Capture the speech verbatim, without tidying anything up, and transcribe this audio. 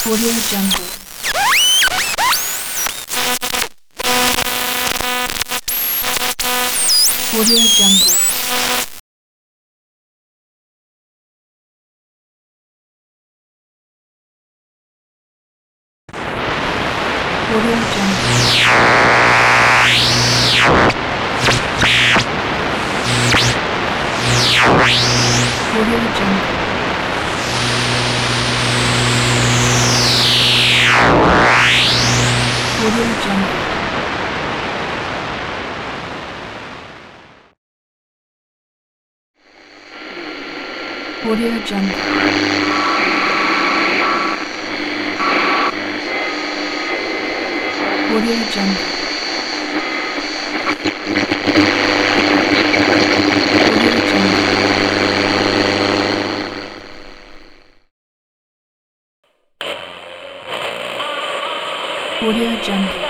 Audio Jungle. Audio Jungle. Audio Jungle. Audio Jungle. Audio Jungle. Audio Jungle. Audio Jungle. Audio Jungle. Audio Jungle.